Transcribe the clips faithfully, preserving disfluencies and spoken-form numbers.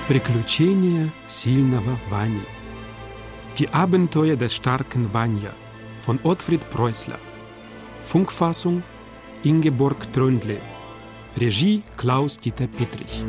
Приключения сильного Вани. Die Abenteuer des starken Vanya von Ottfried Preußler. Funkfassung Ingeborg Tröndle. Regie Klaus-Dieter Pettrich.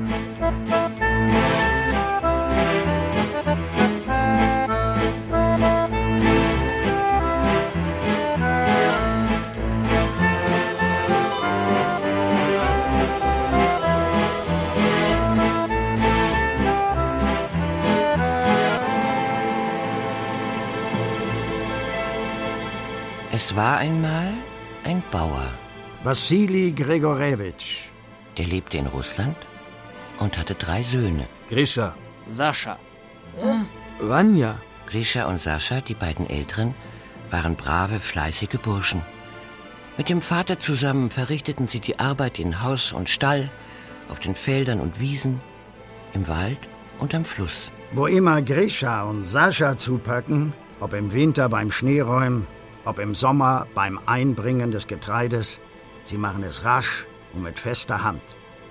Es war einmal ein Bauer. Wassili Gregorewitsch. Der lebte in Russland und hatte drei Söhne. Grisha. Sascha. Hm. Vanya. Grisha und Sascha, die beiden Älteren, waren brave, fleißige Burschen. Mit dem Vater zusammen verrichteten sie die Arbeit in Haus und Stall, auf den Feldern und Wiesen, im Wald und am Fluss. Wo immer Grisha und Sascha zupacken, ob im Winter beim Schneeräumen, ob im Sommer beim Einbringen des Getreides, sie machen es rasch und mit fester Hand.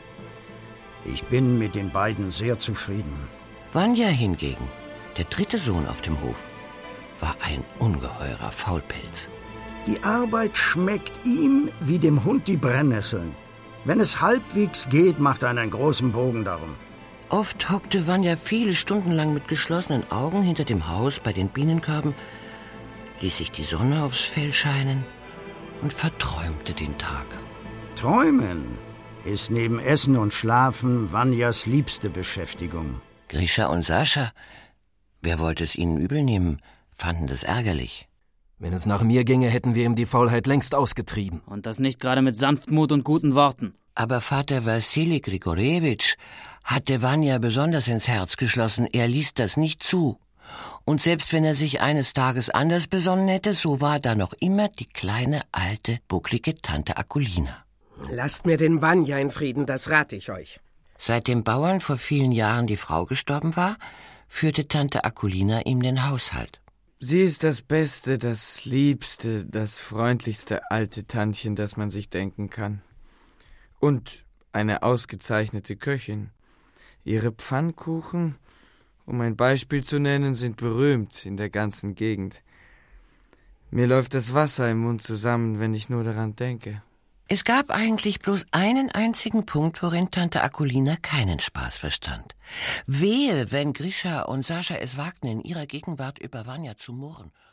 Ich bin mit den beiden sehr zufrieden. Vanya hingegen, der dritte Sohn auf dem Hof, war ein ungeheurer Faulpelz. Die Arbeit schmeckt ihm wie dem Hund die Brennnesseln. Wenn es halbwegs geht, macht er einen großen Bogen darum. Oft hockte Vanya viele Stunden lang mit geschlossenen Augen hinter dem Haus bei den Bienenkörben, ließ sich die Sonne aufs Fell scheinen und verträumte den Tag. Träumen ist neben Essen und Schlafen Vanyas liebste Beschäftigung. Grisha und Sascha, wer wollte es ihnen übel nehmen, fanden das ärgerlich. Wenn es nach mir ginge, hätten wir ihm die Faulheit längst ausgetrieben. Und das nicht gerade mit Sanftmut und guten Worten. Aber Vater Wassili Grigorewitsch hatte Vanya besonders ins Herz geschlossen. Er ließ das nicht zu. Und selbst wenn er sich eines Tages anders besonnen hätte, so war da noch immer die kleine, alte, bucklige Tante Akulina. Lasst mir den Vanya in Frieden, das rate ich euch. Seit dem Bauern vor vielen Jahren die Frau gestorben war, führte Tante Akulina ihm den Haushalt. Sie ist das Beste, das Liebste, das freundlichste alte Tantchen, das man sich denken kann. Und eine ausgezeichnete Köchin. Ihre Pfannkuchen, um ein Beispiel zu nennen, sind berühmt in der ganzen Gegend. Mir läuft das Wasser im Mund zusammen, wenn ich nur daran denke. Es gab eigentlich bloß einen einzigen Punkt, worin Tante Akulina keinen Spaß verstand. Wehe, wenn Grisha und Sascha es wagten, in ihrer Gegenwart über Vanya zu murren